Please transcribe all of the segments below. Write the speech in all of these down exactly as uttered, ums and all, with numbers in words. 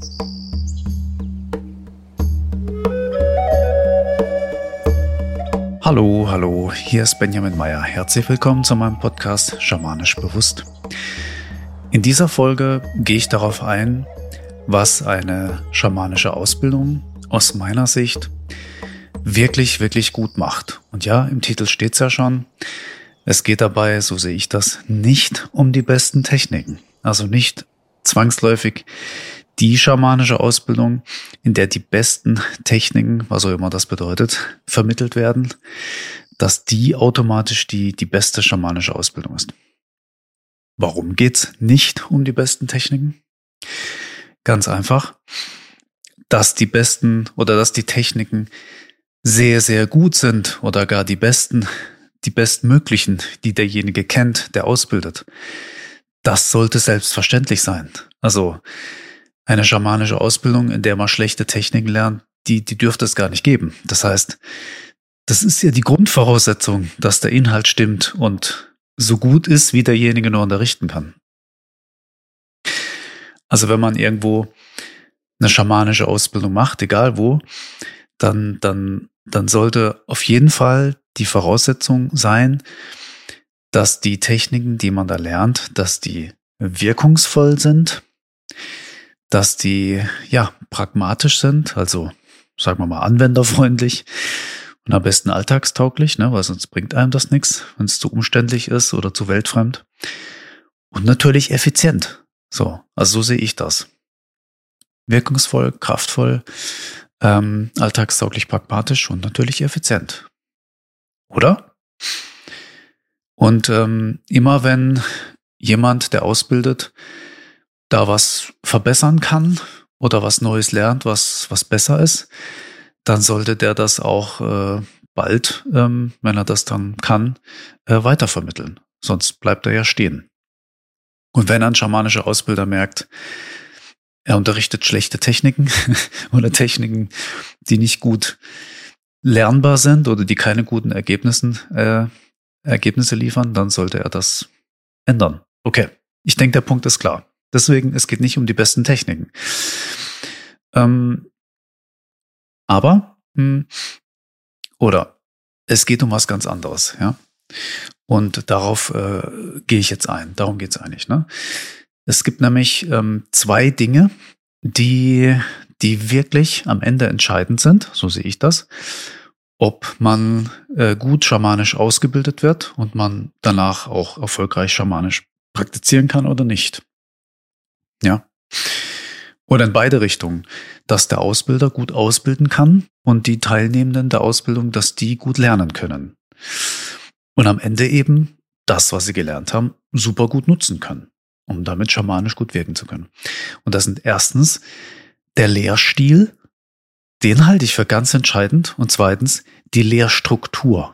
Hallo, hallo, hier ist Benjamin Meyer. Herzlich willkommen zu meinem Podcast Schamanisch Bewusst. In dieser Folge gehe ich darauf ein, was eine schamanische Ausbildung aus meiner Sicht wirklich, wirklich gut macht. Und ja, im Titel steht es ja schon, es geht dabei, so sehe ich das, nicht um die besten Techniken. Also nicht zwangsläufig die schamanische Ausbildung, in der die besten Techniken, was auch immer das bedeutet, vermittelt werden, dass die automatisch die, die beste schamanische Ausbildung ist. Warum geht's nicht um die besten Techniken? Ganz einfach, dass die besten oder dass die Techniken sehr, sehr gut sind oder gar die besten, die bestmöglichen, die derjenige kennt, der ausbildet. Das sollte selbstverständlich sein. Also eine schamanische Ausbildung, in der man schlechte Techniken lernt, die, die dürfte es gar nicht geben. Das heißt, das ist ja die Grundvoraussetzung, dass der Inhalt stimmt und so gut ist, wie derjenige nur unterrichten kann. Also wenn man irgendwo eine schamanische Ausbildung macht, egal wo, dann, dann, dann sollte auf jeden Fall die Voraussetzung sein, dass die Techniken, die man da lernt, dass die wirkungsvoll sind, dass die ja pragmatisch sind, also sagen wir mal anwenderfreundlich und am besten alltagstauglich, ne, weil sonst bringt einem das nichts, wenn es zu umständlich ist oder zu weltfremd. Und natürlich effizient. So, also so sehe ich das. Wirkungsvoll, kraftvoll, ähm, alltagstauglich, pragmatisch und natürlich effizient. Oder? Und ähm, immer wenn jemand, der ausbildet, da was verbessern kann oder was Neues lernt, was was besser ist, dann sollte der das auch äh, bald, ähm, wenn er das dann kann, äh, weitervermitteln. Sonst bleibt er ja stehen. Und wenn ein schamanischer Ausbilder merkt, er unterrichtet schlechte Techniken oder Techniken, die nicht gut lernbar sind oder die keine guten Ergebnissen, äh, Ergebnisse liefern, dann sollte er das ändern. Okay, ich denke, der Punkt ist klar. Deswegen, es geht nicht um die besten Techniken. Ähm, aber, mh, oder es geht um was ganz anderes, ja. Und darauf äh, gehe ich jetzt ein. Darum geht es eigentlich, ne? Es gibt nämlich ähm, zwei Dinge, die, die wirklich am Ende entscheidend sind, so sehe ich das, ob man äh, gut schamanisch ausgebildet wird und man danach auch erfolgreich schamanisch praktizieren kann oder nicht. Ja. Oder in beide Richtungen, dass der Ausbilder gut ausbilden kann und die Teilnehmenden der Ausbildung, dass die gut lernen können. Und am Ende eben das, was sie gelernt haben, super gut nutzen können, um damit schamanisch gut wirken zu können. Und das sind erstens der Lehrstil, den halte ich für ganz entscheidend. Und zweitens die Lehrstruktur.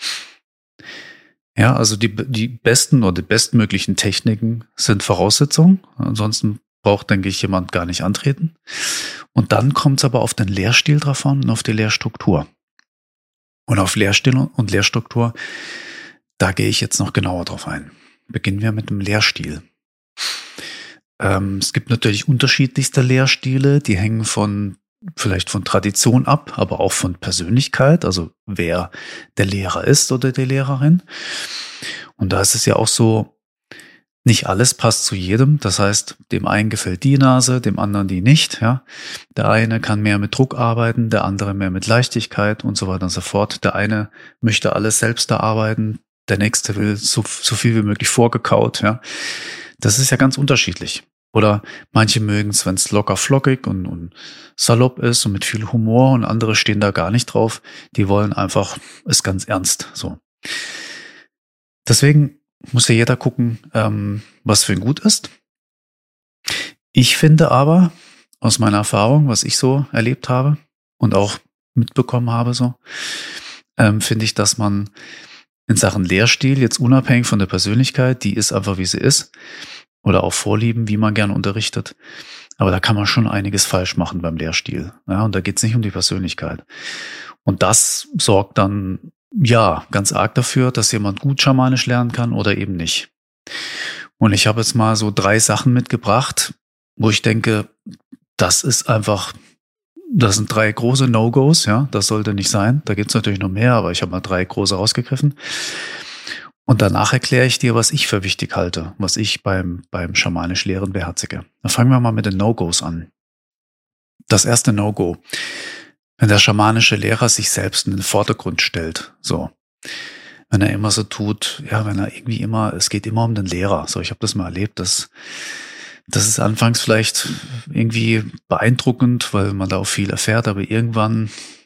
Ja, also die, die besten oder die bestmöglichen Techniken sind Voraussetzungen. Ansonsten braucht, denke ich, jemand gar nicht antreten. Und dann kommt es aber auf den Lehrstil drauf an und auf die Lehrstruktur. Und auf Lehrstil und Lehrstruktur, da gehe ich jetzt noch genauer drauf ein. Beginnen wir mit dem Lehrstil. Ähm, es gibt natürlich unterschiedlichste Lehrstile, die hängen von vielleicht von Tradition ab, aber auch von Persönlichkeit, also wer der Lehrer ist oder die Lehrerin. Und da ist es ja auch so, nicht alles passt zu jedem. Das heißt, dem einen gefällt die Nase, dem anderen die nicht. Ja, der eine kann mehr mit Druck arbeiten, der andere mehr mit Leichtigkeit und so weiter und so fort. Der eine möchte alles selbst erarbeiten, der nächste will so, so viel wie möglich vorgekaut. Ja, das ist ja ganz unterschiedlich. Oder manche mögen es, wenn es locker flockig und, und salopp ist und mit viel Humor, und andere stehen da gar nicht drauf. Die wollen einfach es ganz ernst. So. Deswegen muss ja jeder gucken, ähm, was für ihn gut ist. Ich finde aber, aus meiner Erfahrung, was ich so erlebt habe und auch mitbekommen habe, so, ähm, finde ich, dass man in Sachen Lehrstil, jetzt unabhängig von der Persönlichkeit, die ist einfach wie sie ist, oder auch Vorlieben, wie man gerne unterrichtet. Aber da kann man schon einiges falsch machen beim Lehrstil. Ja, und da geht es nicht um die Persönlichkeit. Und das sorgt dann, ja, ganz arg dafür, dass jemand gut schamanisch lernen kann oder eben nicht. Und ich habe jetzt mal so drei Sachen mitgebracht, wo ich denke, das ist einfach, das sind drei große No-Gos, ja, das sollte nicht sein. Da gibt's natürlich noch mehr, aber ich habe mal drei große rausgegriffen. Und danach erkläre ich dir, was ich für wichtig halte, was ich beim, beim schamanisch Lehren beherzige. Dann fangen wir mal mit den No-Gos an. Das erste No-Go, wenn der schamanische Lehrer sich selbst in den Vordergrund stellt, so. Wenn er immer so tut, ja, wenn er irgendwie immer, es geht immer um den Lehrer. So, ich habe das mal erlebt, dass das ist anfangs vielleicht irgendwie beeindruckend, weil man da auch viel erfährt, aber irgendwann,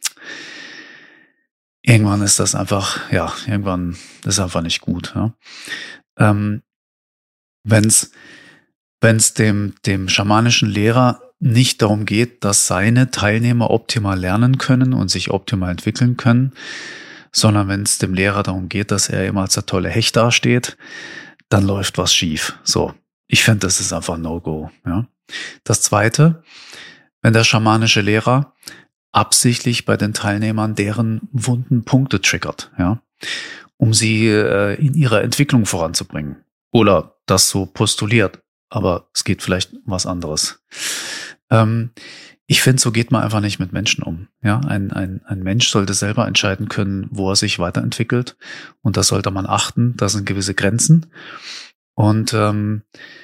irgendwann ist das einfach, ja, irgendwann ist einfach nicht gut. Ja. Ähm, wenn's, wenn's dem, dem schamanischen Lehrer nicht darum geht, dass seine Teilnehmer optimal lernen können und sich optimal entwickeln können, sondern wenn es dem Lehrer darum geht, dass er immer als der tolle Hecht dasteht, dann läuft was schief. So, ich finde, das ist einfach ein No-Go. Ja. Das Zweite, wenn der schamanische Lehrer absichtlich bei den Teilnehmern deren wunden Punkte triggert, ja, um sie äh, in ihrer Entwicklung voranzubringen. Oder das so postuliert, aber es geht vielleicht um was anderes. Ähm, ich finde, so geht man einfach nicht mit Menschen um. Ja, ein, ein, ein Mensch sollte selber entscheiden können, wo er sich weiterentwickelt. Und das sollte man achten. Da sind gewisse Grenzen. Und ähm,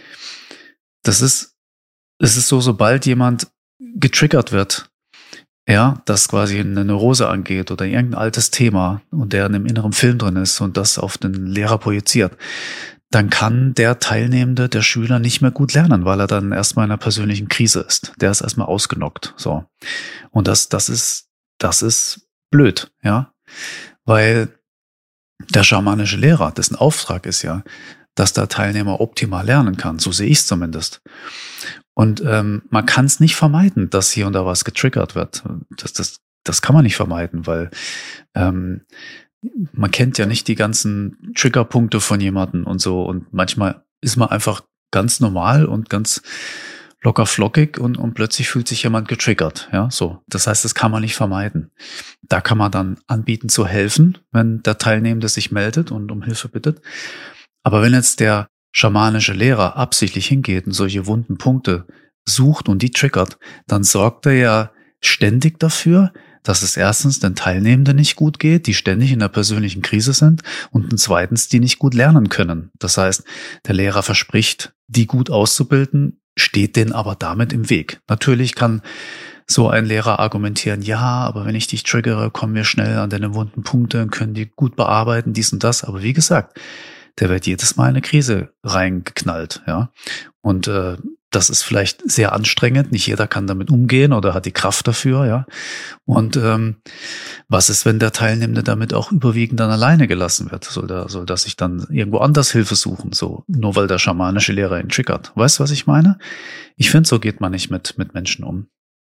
das ist, es ist so, sobald jemand getriggert wird, ja, dass quasi eine Neurose angeht oder irgendein altes Thema und der in einem inneren Film drin ist und das auf den Lehrer projiziert, dann kann der Teilnehmende, der Schüler nicht mehr gut lernen, weil er dann erstmal in einer persönlichen Krise ist. Der ist erstmal ausgenockt, so. Und das, das ist, das ist blöd, ja. Weil der schamanische Lehrer, dessen Auftrag ist ja, dass der Teilnehmer optimal lernen kann. So sehe ich es zumindest. Und ähm, man kann es nicht vermeiden, dass hier und da was getriggert wird. Das, das, das kann man nicht vermeiden, weil ähm, man kennt ja nicht die ganzen Triggerpunkte von jemandem und so. Und manchmal ist man einfach ganz normal und ganz locker flockig und, und plötzlich fühlt sich jemand getriggert. Ja, so. Das heißt, das kann man nicht vermeiden. Da kann man dann anbieten zu helfen, wenn der Teilnehmende sich meldet und um Hilfe bittet. Aber wenn jetzt der schamanische Lehrer absichtlich hingeht und solche wunden Punkte sucht und die triggert, dann sorgt er ja ständig dafür, dass es erstens den Teilnehmenden nicht gut geht, die ständig in einer persönlichen Krise sind und zweitens, die nicht gut lernen können. Das heißt, der Lehrer verspricht, die gut auszubilden, steht denen aber damit im Weg. Natürlich kann so ein Lehrer argumentieren, ja, aber wenn ich dich triggere, kommen wir schnell an deine wunden Punkte und können die gut bearbeiten, dies und das. Aber wie gesagt, der wird jedes Mal in eine Krise reingeknallt, ja. Und äh, das ist vielleicht sehr anstrengend. Nicht jeder kann damit umgehen oder hat die Kraft dafür, ja. Und ähm, was ist, wenn der Teilnehmende damit auch überwiegend dann alleine gelassen wird? Soll der, soll der sich dann irgendwo anders Hilfe suchen, so nur weil der schamanische Lehrer ihn triggert? Weißt du, was ich meine? Ich finde, so geht man nicht mit mit Menschen um.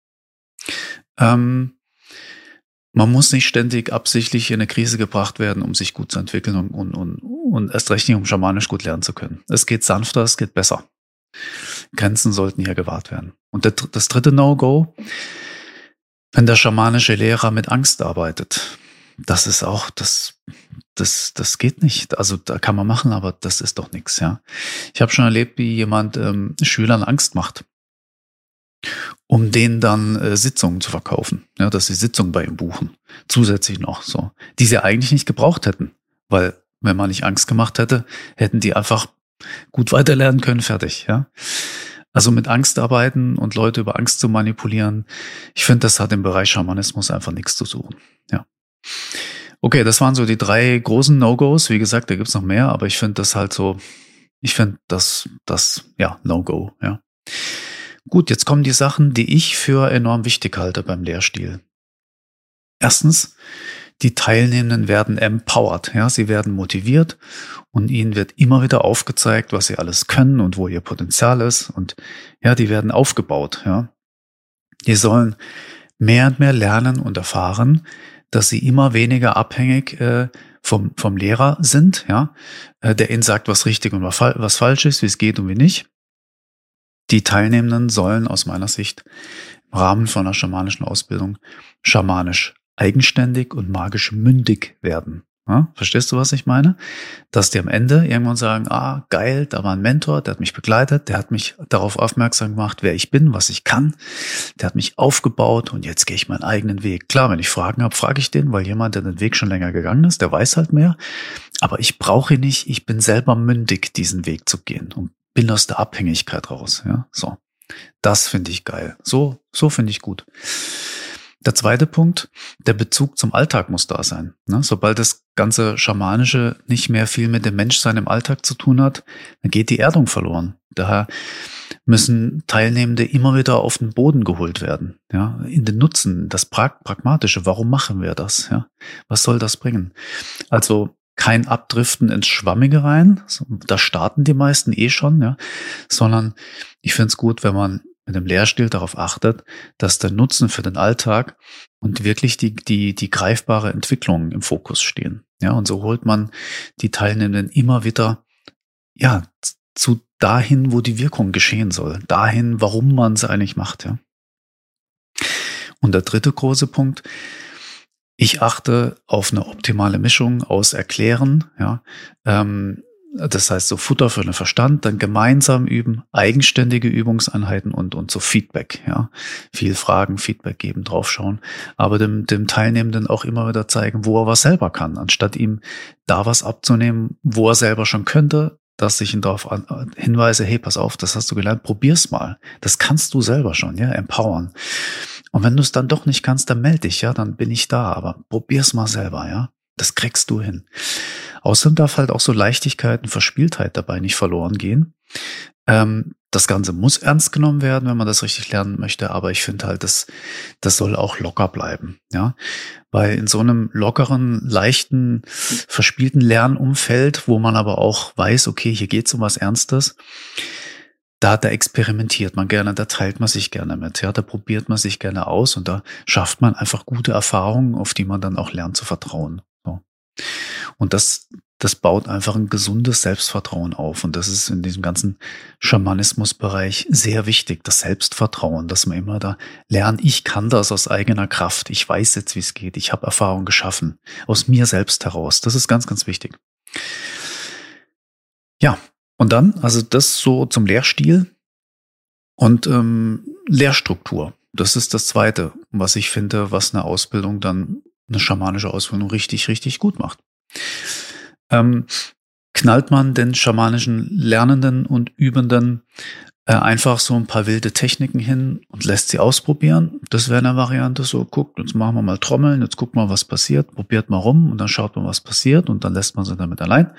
Ähm, man muss nicht ständig absichtlich in eine Krise gebracht werden, um sich gut zu entwickeln und, und, und, und erst recht nicht, um schamanisch gut lernen zu können. Es geht sanfter, es geht besser. Grenzen sollten hier gewahrt werden. Und das dritte No-Go, wenn der schamanische Lehrer mit Angst arbeitet, das ist auch, das, das, das geht nicht. Also da kann man machen, aber das ist doch nichts, ja. Ich habe schon erlebt, wie jemand ähm, Schülern Angst macht, um denen dann äh, Sitzungen zu verkaufen, ja, dass sie Sitzungen bei ihm buchen, zusätzlich noch so, die sie eigentlich nicht gebraucht hätten, weil wenn man nicht Angst gemacht hätte, hätten die einfach gut weiterlernen können, fertig, ja. Also mit Angst arbeiten und Leute über Angst zu manipulieren, ich finde, das hat im Bereich Schamanismus einfach nichts zu suchen, ja. Okay, das waren so die drei großen No-Gos. Wie gesagt, da gibt's noch mehr, aber ich finde das halt so, ich finde das, das, ja, No-Go, ja. Gut, jetzt kommen die Sachen, die ich für enorm wichtig halte beim Lehrstil. Erstens, die Teilnehmenden werden empowered, ja, sie werden motiviert und ihnen wird immer wieder aufgezeigt, was sie alles können und wo ihr Potenzial ist und ja, die werden aufgebaut, ja. Die sollen mehr und mehr lernen und erfahren, dass sie immer weniger abhängig äh, vom vom Lehrer sind, ja, äh, der ihnen sagt, was richtig und was, was falsch ist, wie es geht und wie nicht. Die Teilnehmenden sollen aus meiner Sicht im Rahmen von einer schamanischen Ausbildung schamanisch eigenständig und magisch mündig werden. Ja, verstehst du, was ich meine? Dass die am Ende irgendwann sagen, ah, geil, da war ein Mentor, der hat mich begleitet, der hat mich darauf aufmerksam gemacht, wer ich bin, was ich kann. Der hat mich aufgebaut und jetzt gehe ich meinen eigenen Weg. Klar, wenn ich Fragen habe, frage ich den, weil jemand, der den Weg schon länger gegangen ist, der weiß halt mehr. Aber ich brauche ihn nicht, ich bin selber mündig, diesen Weg zu gehen und bin aus der Abhängigkeit raus. Ja, so. Das finde ich geil. So, so finde ich gut. Der zweite Punkt, der Bezug zum Alltag muss da sein. Ne? Sobald das ganze Schamanische nicht mehr viel mit dem Menschsein im Alltag zu tun hat, dann geht die Erdung verloren. Daher müssen Teilnehmende immer wieder auf den Boden geholt werden. Ja? In den Nutzen, das Pragmatische. Warum machen wir das? Ja? Was soll das bringen? Also kein Abdriften ins Schwammige rein. Da starten die meisten eh schon. Ja? Sondern ich finde es gut, wenn man mit dem Lehrstil darauf achtet, dass der Nutzen für den Alltag und wirklich die, die, die greifbare Entwicklung im Fokus stehen. Ja, und so holt man die Teilnehmenden immer wieder, ja, zu dahin, wo die Wirkung geschehen soll. Dahin, warum man es eigentlich macht, ja. Und der dritte große Punkt, ich achte auf eine optimale Mischung aus Erklären, ja, ähm, das heißt, so Futter für den Verstand, dann gemeinsam üben, eigenständige Übungseinheiten und, und so Feedback, ja. Viel Fragen, Feedback geben, draufschauen. Aber dem, dem Teilnehmenden auch immer wieder zeigen, wo er was selber kann, anstatt ihm da was abzunehmen, wo er selber schon könnte, dass ich ihn darauf an, hinweise, hey, pass auf, das hast du gelernt, probier's mal. Das kannst du selber schon, ja, empowern. Und wenn du es dann doch nicht kannst, dann melde dich, ja, dann bin ich da, aber probier's mal selber, ja. Das kriegst du hin. Außerdem darf halt auch so Leichtigkeit und Verspieltheit dabei nicht verloren gehen. Ähm, das Ganze muss ernst genommen werden, wenn man das richtig lernen möchte, aber ich finde halt, das, das soll auch locker bleiben, ja. Weil in so einem lockeren, leichten, verspielten Lernumfeld, wo man aber auch weiß, okay, hier geht's um was Ernstes, da, da experimentiert man gerne, da teilt man sich gerne mit, ja, da probiert man sich gerne aus und da schafft man einfach gute Erfahrungen, auf die man dann auch lernt zu vertrauen. So. Und das, das baut einfach ein gesundes Selbstvertrauen auf. Und das ist in diesem ganzen Schamanismusbereich sehr wichtig, das Selbstvertrauen, dass man immer da lernt, ich kann das aus eigener Kraft, ich weiß jetzt, wie es geht, ich habe Erfahrung geschaffen, aus mir selbst heraus. Das ist ganz, ganz wichtig. Ja, und dann, also das so zum Lehrstil und ähm, Lehrstruktur. Das ist das Zweite, was ich finde, was eine Ausbildung dann, eine schamanische Ausbildung richtig, richtig gut macht. Ähm, knallt man den schamanischen Lernenden und Übenden äh, einfach so ein paar wilde Techniken hin und lässt sie ausprobieren? Das wäre eine Variante, so guckt, jetzt machen wir mal Trommeln, jetzt guckt mal, was passiert, probiert mal rum und dann schaut man, was passiert und dann lässt man sie damit allein.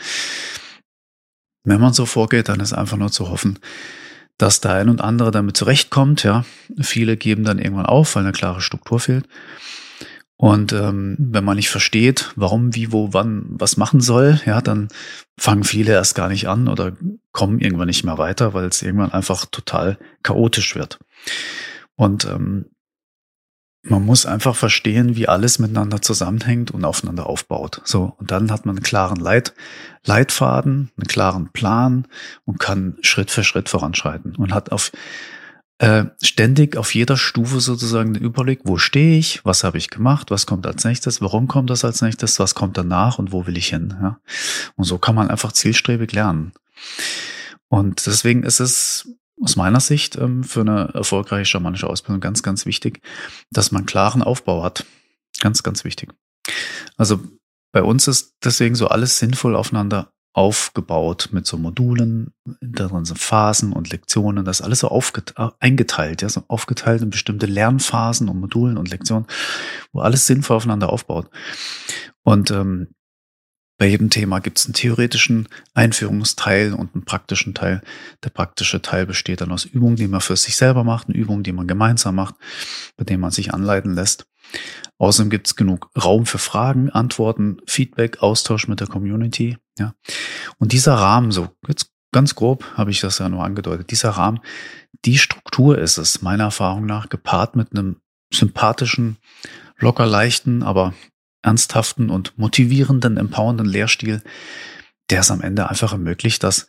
Wenn man so vorgeht, dann ist einfach nur zu hoffen, dass der ein und andere damit zurechtkommt. Ja, viele geben dann irgendwann auf, weil eine klare Struktur fehlt. Und ähm, wenn man nicht versteht, warum, wie, wo, wann, was machen soll, ja, dann fangen viele erst gar nicht an oder kommen irgendwann nicht mehr weiter, weil es irgendwann einfach total chaotisch wird. Und ähm, man muss einfach verstehen, wie alles miteinander zusammenhängt und aufeinander aufbaut. So, und dann hat man einen klaren Leit, Leitfaden, einen klaren Plan und kann Schritt für Schritt voranschreiten und hat auf äh, ständig auf jeder Stufe sozusagen den Überblick, wo stehe ich, was habe ich gemacht, was kommt als nächstes, warum kommt das als nächstes, was kommt danach und wo will ich hin. Ja? Und so kann man einfach zielstrebig lernen. Und deswegen ist es aus meiner Sicht ähm, für eine erfolgreiche schamanische Ausbildung ganz, ganz wichtig, dass man einen klaren Aufbau hat. Ganz, ganz wichtig. Also bei uns ist deswegen so alles sinnvoll aufeinander aufgebaut mit so Modulen, da drin sind Phasen und Lektionen, das ist alles so aufget- eingeteilt, ja, so aufgeteilt in bestimmte Lernphasen und Modulen und Lektionen, wo alles sinnvoll aufeinander aufbaut. Und ähm, bei jedem Thema gibt es einen theoretischen Einführungsteil und einen praktischen Teil. Der praktische Teil besteht dann aus Übungen, die man für sich selber macht, und Übungen, die man gemeinsam macht, bei denen man sich anleiten lässt. Außerdem gibt es genug Raum für Fragen, Antworten, Feedback, Austausch mit der Community. Ja. Und dieser Rahmen, so jetzt ganz grob habe ich das ja nur angedeutet, dieser Rahmen, die Struktur ist es, meiner Erfahrung nach, gepaart mit einem sympathischen, locker leichten, aber ernsthaften und motivierenden, empowernden Lehrstil, der es am Ende einfach ermöglicht, dass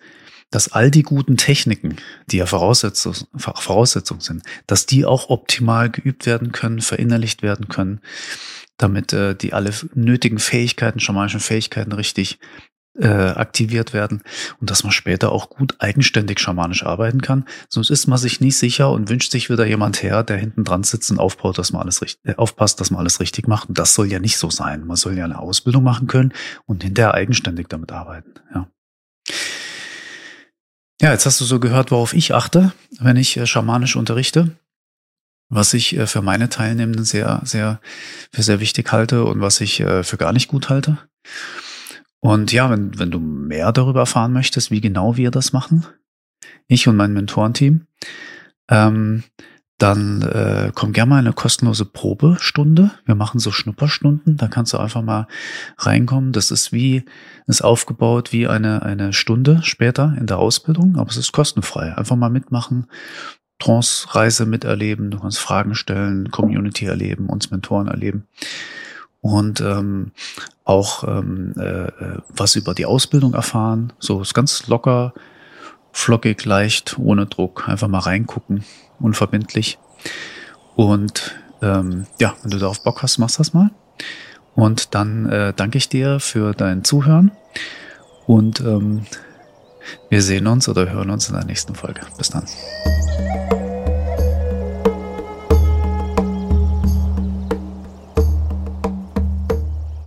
dass all die guten Techniken, die ja Voraussetzung, Voraussetzung sind, dass die auch optimal geübt werden können, verinnerlicht werden können, damit äh, die alle nötigen Fähigkeiten, schamanischen Fähigkeiten richtig äh, aktiviert werden und dass man später auch gut eigenständig schamanisch arbeiten kann. Sonst ist man sich nicht sicher und wünscht sich wieder jemand her, der hinten dran sitzt und aufbaut, dass man alles richtig, äh, aufpasst, dass man alles richtig macht. Und das soll ja nicht so sein. Man soll ja eine Ausbildung machen können und hinterher eigenständig damit arbeiten. Ja. Ja, jetzt hast du so gehört, worauf ich achte, wenn ich äh, schamanisch unterrichte, was ich äh, für meine Teilnehmenden sehr, sehr, für sehr wichtig halte und was ich äh, für gar nicht gut halte. Und ja, wenn, wenn du mehr darüber erfahren möchtest, wie genau wir das machen, ich und mein Mentorenteam, ähm, dann äh, komm gerne mal in eine kostenlose Probestunde. Wir machen so Schnupperstunden, da kannst du einfach mal reinkommen. Das ist wie, ist aufgebaut wie eine, eine Stunde später in der Ausbildung, aber es ist kostenfrei. Einfach mal mitmachen, Trance-Reise miterleben, du kannst Fragen stellen, Community erleben, uns Mentoren erleben. Und ähm, auch ähm, äh, was über die Ausbildung erfahren. So ist ganz locker, flockig, leicht, ohne Druck. Einfach mal reingucken, unverbindlich. Und ähm, ja, wenn du darauf Bock hast, machst das mal. Und dann äh, danke ich dir für dein Zuhören. Und ähm, wir sehen uns oder hören uns in der nächsten Folge. Bis dann.